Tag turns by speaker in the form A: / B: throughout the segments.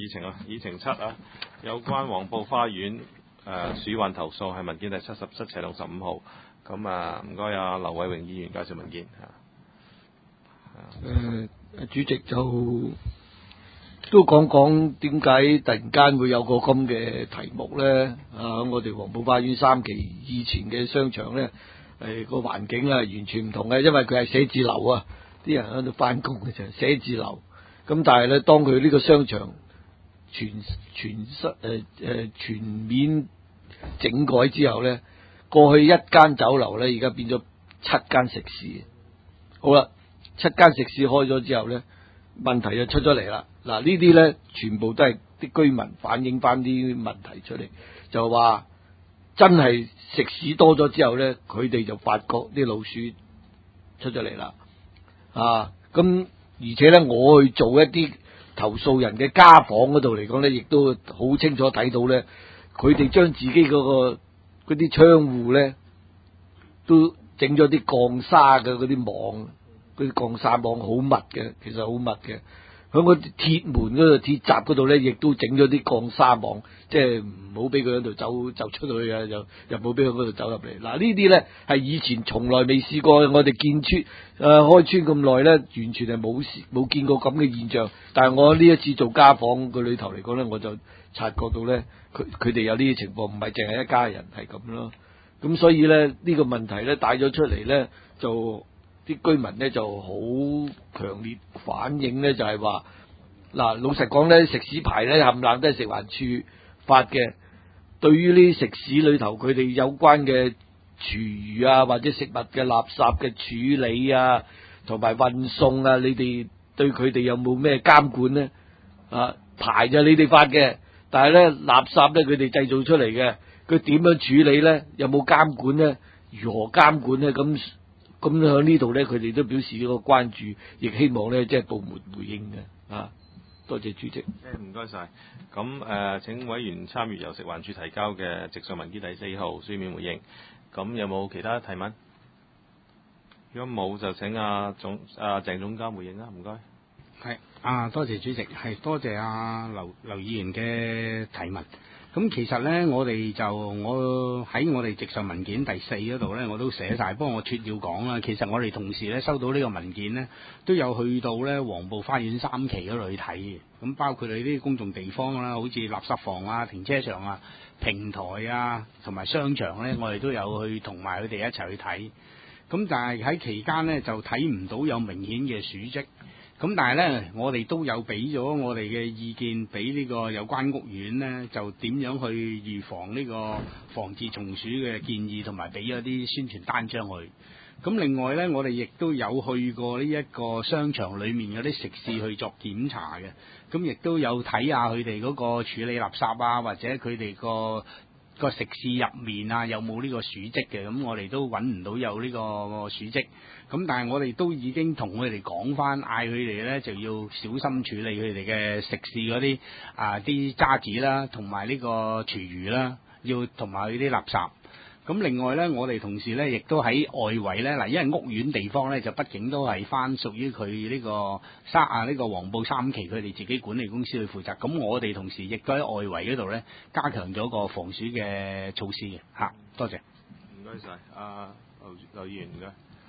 A: 議程啊，議程7啊，有關黃埔花園鼠患投訴係文件第77/15號。咁啊，唔該啊，劉偉榮議員介紹文件
B: 主席就都講講點解突然間會有個咁嘅題目咧？我哋黃埔花園3期以前嘅商場咧，個環境啊完全唔同嘅，因為佢係寫字樓啊，啲人喺度翻工嘅就係寫字樓。咁但係咧，當佢呢個商場全面整改之後咧，過去一間酒樓咧，而家變咗7間食肆。好啦，7間食肆開咗之後咧，問題就出咗嚟啦。嗱，呢啲咧全部都係啲居民反映翻啲問題出嚟，就話真係食肆多咗之後咧，佢哋就發覺啲老鼠出咗嚟啦。咁而且咧，我去做一啲投訴人嘅家訪嗰度嚟講咧，亦都好清楚睇到咧，佢哋將自己嗰啲窗戶咧，都整咗啲鋼沙嘅嗰啲網，嗰啲鋼沙網好密嘅，其實好密嘅。喺嗰啲鐵門嗰度、鐵閘嗰度咧，亦都整咗啲鋼沙網，即係唔好俾佢喺度走出去啊，又冇俾佢嗰度走入嚟。嗱，呢啲咧係以前從來未試過，我哋建村開村咁耐咧，完全係冇見過咁嘅現象。但係我呢一次做家訪個裏頭嚟講咧，我就察覺到咧，佢哋有呢啲情況，唔係淨係一家人係咁咯。咁所以咧，呢個問題咧帶咗出嚟咧，就啲居民咧就好強烈反映咧，就係話嗱，老實講咧，食肆牌咧冚唪唥都係食環署發嘅。對於呢啲食肆裏頭佢哋有關嘅廚餘啊，或者食物嘅垃圾嘅處理啊，同埋運送啊，你哋對佢哋有冇咩監管咧？牌就你哋發嘅，但係咧垃圾咧佢哋製造出嚟嘅，佢點樣處理咧？有冇監管咧？如何監管咧？咁喺呢度咧，佢哋都表示呢個關注，亦希望咧即係部門回應嘅。多謝主席。
A: 唔該晒。咁請委員參閱由食環署提交嘅直述文件第4號書面回應。咁有冇其他提問？如果冇，就請鄭總監回應啦。唔該。
C: 係多謝主席，係多謝劉議員嘅提問。咁其實咧，我喺我哋直述文件第4嗰度咧，我都寫晒。不過我撮要講啦，其實我哋同時咧收到呢個文件咧，都有去到咧黃埔花園3期嗰度去睇嘅。咁包括你啲公眾地方啦，好似垃圾房啊、停車場啊、平台啊，同埋商場咧，我哋都有去同埋佢哋一齊去睇。咁但係喺期間咧，就睇唔到有明顯嘅鼠跡。咁但係咧，我哋都有俾咗我哋嘅意見俾呢個有關屋苑咧，就點樣去預防呢個防治蟲鼠嘅建議，同埋俾咗啲宣傳單張去。咁另外咧，我哋亦都有去過呢一個商場裏面嗰啲食肆去作檢查嘅。咁亦都有睇下佢哋嗰個處理垃圾啊，或者佢哋個食肆入面啊，有冇呢個鼠跡嘅？咁我哋都揾唔到有呢個鼠跡。咁但係我哋都已經同佢哋講翻，嗌佢哋咧就要小心處理佢哋嘅食肆嗰啲啲渣子啦，同埋呢個廚餘啦，要同埋佢啲垃圾。咁另外咧，我哋同時咧亦都喺外圍咧嗱，因為屋苑地方咧就畢竟都係翻屬於佢呢個呢個黃埔3期佢哋自己管理公司去負責。咁我哋同時亦都喺外圍嗰度咧加強咗個防鼠嘅措施嘅多謝。
A: 唔該晒，劉議員唔該。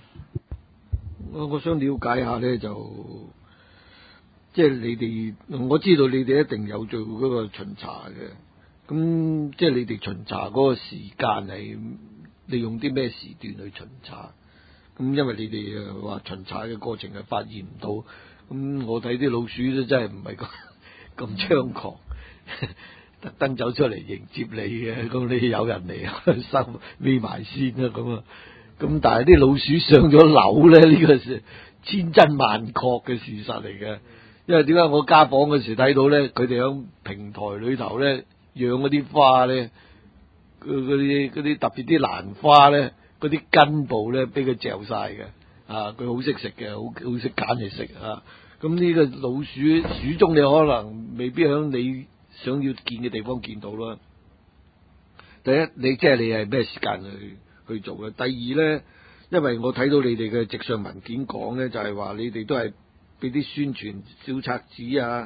B: 我想了解下咧，就即係你哋，我知道你哋一定有做嗰個巡查嘅。咁即係你哋巡查嗰個時間係利用啲咩時段去巡查？咁因為你哋話巡查嘅過程係發現唔到，咁我睇啲老鼠都真係唔係咁猖狂，特登走出嚟迎接你嘅。咁你有人嚟收匿埋先啦咁啊！咁但係啲老鼠上咗樓咧，呢個係千真萬確嘅事實嚟嘅。因為點解我家訪嗰時睇到咧，佢哋喺平台裏頭咧養嗰啲花咧，嗰啲特別啲蘭花咧，嗰啲根部咧俾佢嚼晒嘅。佢好識食嘅，好識揀嚟食啊！咁呢個老鼠中，你可能未必喺你想要見嘅地方見到啦。第一，你係咩時間去做嘅？第二咧，因為我睇到你哋嘅直上文件講咧，就係話你哋都係俾啲宣傳小冊子啊，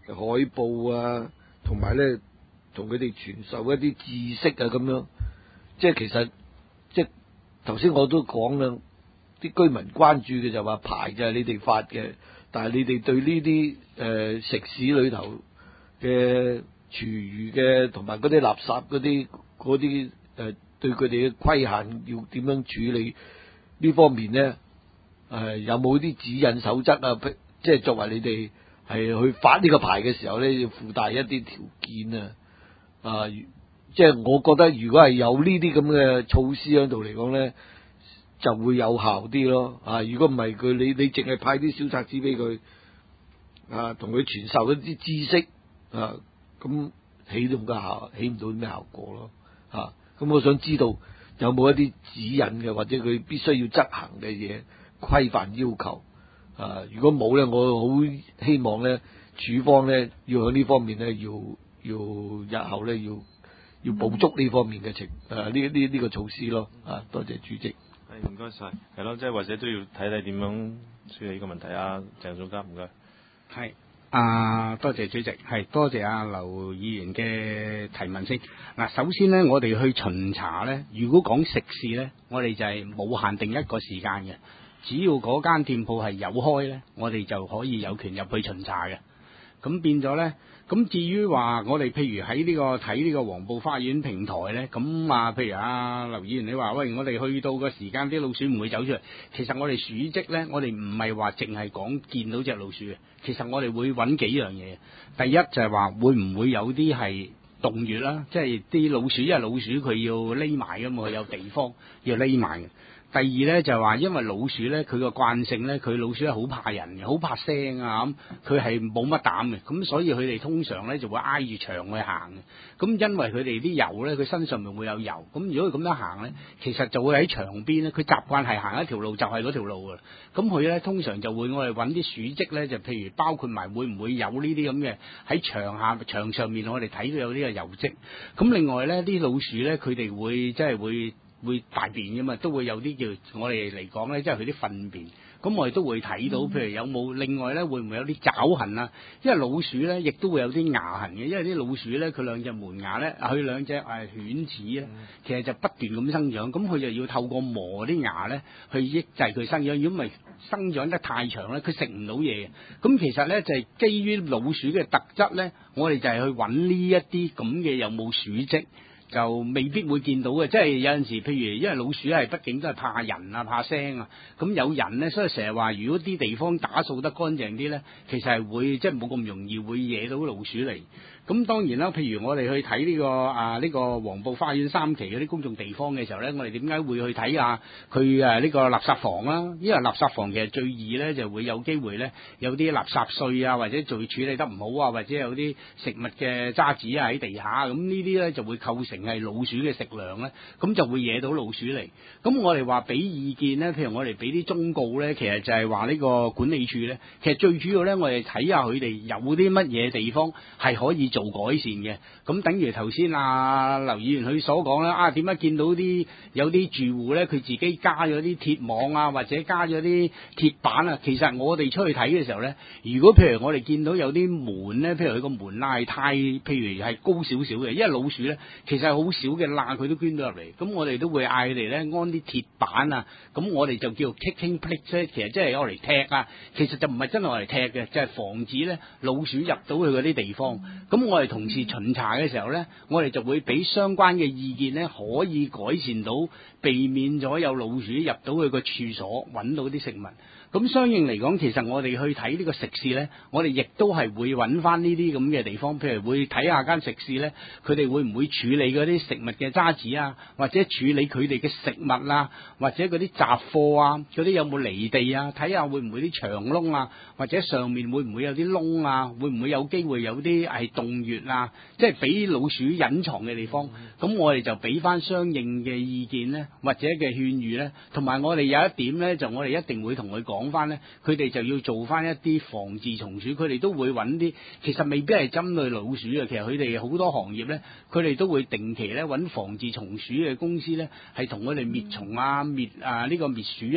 B: 海報啊，同埋咧同佢哋傳授一啲知識啊咁樣。即係其實即係頭先我都講啦，啲居民關注嘅就話牌就係你哋發嘅，但係你哋對呢啲食肆裏頭嘅廚餘嘅同埋嗰啲垃圾嗰啲對佢哋嘅規限要點樣處理呢方面咧？有冇啲指引守則啊？即係作為你哋係去發呢個牌嘅時候咧，要附帶一啲條件啊！即係我覺得如果係有呢啲咁嘅措施喺度嚟講咧，就會有效啲咯。如果唔係你淨係派啲小冊子俾佢同佢傳授一啲知識咁起唔到咩效果咯。咁我想知道有冇一啲指引嘅，或者佢必須要執行嘅嘢規範要求。如果冇咧，我好希望咧，處方咧要喺呢方面咧，要日後咧要捕捉呢方面嘅呢個措施咯。多謝主席。
A: 係，唔該晒。係咯，即係或者都要睇睇點樣處理呢個問題啊，鄭總監，唔該。
C: 係。多謝主席，係多謝劉議員嘅提問先。嗱，首先呢，我哋去巡查呢，如果講食肆呢，我哋就係冇限定一個時間嘅，只要嗰間店鋪係有開呢，我哋就可以有權入去巡查嘅。咁變咗呢，咁至於話我哋譬如喺睇呢個黃埔花園平台呢，咁譬如劉議員你話喂，我哋去到個時間啲老鼠唔會走出嚟，其實我哋鼠跡呢，我哋唔係話淨係講見到隻老鼠嘅，其實我哋會揾幾樣嘢。第一就係話會唔會有啲係洞穴啦，即係啲老鼠，因為老鼠佢要匿埋㗎嘛，佢有地方要匿埋嘅。第二咧就係話，因為老鼠咧佢個慣性咧，佢老鼠係好怕人嘅，好怕聲啊咁，佢係冇乜膽嘅，咁所以佢哋通常咧就會挨住牆去行嘅。咁因為佢哋啲油咧，佢身上面會有油，咁如果佢咁樣行咧，其實就會喺牆邊咧，佢習慣係行一條路就係嗰條路㗎。咁佢咧通常就會我哋揾啲鼠跡咧，就譬如包括埋會唔會有呢啲咁嘅喺牆上面，我哋睇到有呢個油跡。咁另外咧啲老鼠咧，佢哋會即係會大便㗎嘛，都會有啲叫我哋嚟講咧，即係佢啲糞便。咁我哋都會睇到，譬如有冇另外咧，會唔會有啲爪痕啊？因為老鼠咧，亦都會有啲牙痕嘅。因為啲老鼠咧，佢兩隻門牙咧，佢兩隻犬齒咧，其實就不斷咁生長。咁佢就要透過磨啲牙咧，去抑制佢生長。如果唔係生長得太長咧，佢食唔到嘢嘅。咁其實咧就係基於老鼠嘅特質咧，我哋就係去揾呢一啲咁嘅有冇鼠跡。就未必會見到嘅，即係有陣時，譬如因為老鼠係畢竟都係怕人啊、怕聲啊，咁有人咧，所以成日話，如果啲地方打掃得乾淨啲咧，其實係會即係冇咁容易會惹到老鼠嚟。咁當然啦，譬如我哋去睇呢個黃埔花園3期嗰啲公眾地方嘅時候咧，我哋點解會去睇下佢呢個垃圾房啦？因為垃圾房其實最易咧就會有機會咧有啲垃圾碎啊，或者做處理得唔好啊，或者有啲食物嘅渣子啊喺地下，咁呢啲咧就會構成係老鼠嘅食糧咧，咁就會惹到老鼠嚟。咁我哋話俾意見咧，譬如我哋俾啲忠告咧，其實就係話呢個管理處咧，其實最主要咧，我哋睇下佢哋有啲乜嘢地方係可以做改善嘅。咁等於頭先劉議員佢所講啦，點解見到有啲住戶咧，佢自己加咗啲鐵網啊，或者加咗啲鐵板啊？其實我哋出去睇嘅時候咧，如果譬如我哋見到有啲門咧，譬如佢個門罅係太，譬如係高少少嘅，因為老鼠咧其實係好少嘅罅，佢都捐到入嚟。咁我哋都會嗌佢哋咧安啲鐵板啊。咁我哋就叫 kicking plate， 其實即係攞嚟踢啊。其實就唔係真係攞嚟踢嘅，就係防止咧老鼠入到去嗰啲地方。咁我哋同時巡查嘅時候咧，我哋就會俾相關嘅意見咧，可以改善到，避免咗有老鼠入到去個處所揾到啲食物。咁相應嚟講，其實我哋去睇呢個食肆咧，我哋亦都係會揾翻呢啲咁嘅地方，譬如會睇下間食肆咧，佢哋會唔會處理嗰啲食物嘅渣子啊，或者處理佢哋嘅食物啊，或者嗰啲雜貨啊，嗰啲有冇離地啊，睇下會唔會啲牆窿啊，或者上面會唔會有啲窿啊，會唔會有機會有啲係洞穴啊，即係俾老鼠隱藏嘅地方。咁我哋就俾翻相應嘅意見咧，或者嘅勸喻咧，同埋我哋有一點咧，就我哋一定會同佢講翻咧，佢哋就要做翻一啲防治蟲鼠，佢哋都會揾啲，其實未必係針對老鼠嘅，其實佢哋好多行業咧，佢哋都會定期咧揾防治蟲鼠嘅公司咧，係同佢哋滅蟲啊、滅呢個滅鼠啊，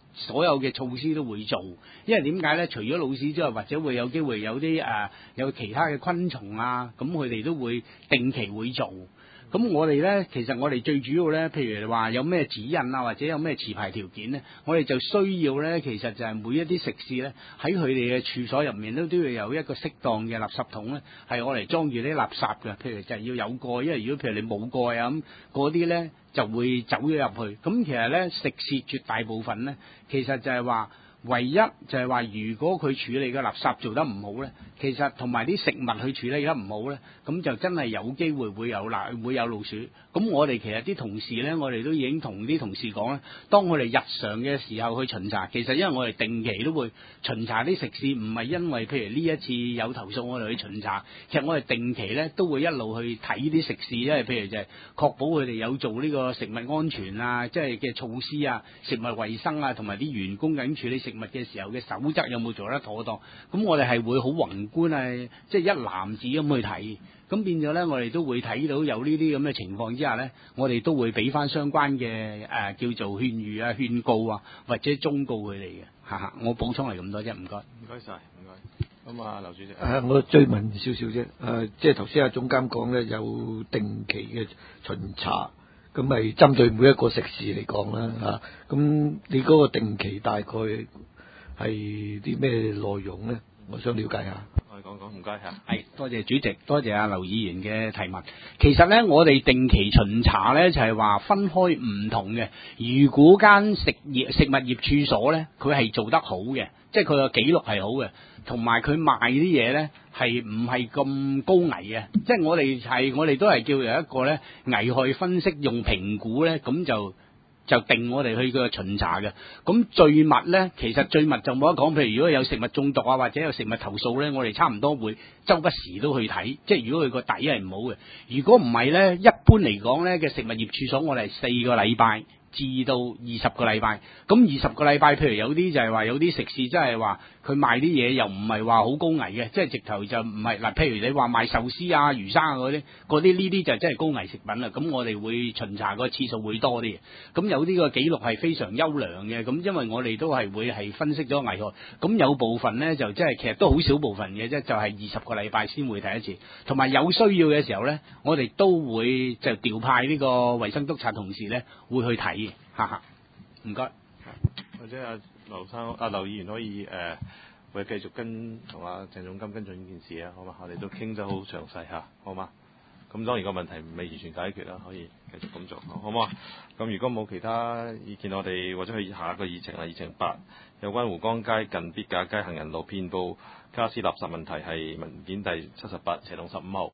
C: 所有嘅措施都會做，因為點解咧？除咗老鼠之外，或者會有機會有啲有其他嘅昆蟲啊，咁佢哋都會定期會做。咁我哋咧，其實我哋最主要咧，譬如話有咩指引啊，或者有咩持牌條件咧，我哋就需要咧，其實就係每一啲食肆咧，喺佢哋嘅處所入面都要有一個適當嘅垃圾桶咧，係我嚟裝住啲垃圾嘅。譬如就係要有蓋，因為如果譬如你冇蓋啊咁，嗰啲咧就會走咗入去。咁其實咧，食肆絕大部分咧，其實就係話。唯一就係話，如果佢處理嘅垃圾做得唔好咧，其實同埋啲食物去處理得唔好咧，咁就真係有機會會有老鼠。咁我哋其實啲同事咧，我哋都已經同啲同事講咧，當我哋日常嘅時候去巡查，其實因為我哋定期都會巡查啲食肆，唔係因為譬如呢一次有投訴我哋去巡查，其實我哋定期咧都會一路去睇啲食肆，因為譬如就係確保佢哋有做呢個食物安全啊，即係嘅措施啊、食物衛生啊，同埋啲員工緊處理食物嘅時候嘅守則有冇做得妥當？咁我哋係會好宏觀啊，即係一籃子咁去睇。咁變咗咧，我哋都會睇到有呢啲咁嘅情況之下咧，我哋都會俾翻相關嘅叫做勸喻啊、勸告啊，或者忠告佢哋嘅。我補充嚟咁多啫，唔該。
A: 唔該晒，唔該。咁啊，劉主席。
B: 我追問少少啫。即係頭先阿總監講咧，有定期嘅巡查，咁咪針對每一個食肆嚟講啦嚇。咁你嗰個定期大概係啲咩內容咧？我想了解下。
A: 我哋講講，唔該嚇。
C: 係，多謝主席，多謝阿劉議員嘅提問。其實咧，我哋定期巡查咧就係話分開唔同嘅。如果間食物業處所咧，佢係做得好嘅，即係佢個記錄係好嘅，同埋佢賣啲嘢咧係唔係咁高危嘅，即係我哋都係叫有一個咧危害分析用評估咧，咁就定我哋去個巡查嘅。咁罪物咧，其實罪物就冇得講。譬如如果有食物中毒啊，或者有食物投訴咧，我哋差唔多會周不時都去睇。即係如果佢個底係唔好嘅，如果唔係咧，一般嚟講咧嘅食物業處所，我哋係4個禮拜至到20個禮拜。咁20個禮拜，譬如有啲就係話有啲食肆，真係話佢賣啲嘢又唔係話好高危嘅，即係直頭就唔係嗱。譬如你話賣壽司啊、魚生啊嗰啲呢啲就真係高危食品啦。咁我哋會巡查個次數會多啲。咁有啲個記錄係非常優良嘅。咁因為我哋都係會係分析咗危害。咁有部分咧就即係其實都好少部分嘅啫，就係20個禮拜先會睇一次。同埋有需要嘅時候咧，我哋都會就調派呢個衛生督察同事咧會去睇嘅。唔該。
A: 或者劉議員可以會繼續同阿鄭總監跟進呢件事啊，好嘛？我哋都傾得好詳細嚇，好嘛？咁當然個問題未完全解決啦，可以繼續咁做，好嘛？咁如果冇其他意見，我哋或者去下一個議程啦，議程8，有關湖江街近必架街行人路遍佈傢俬垃圾問題係文件第78/15號。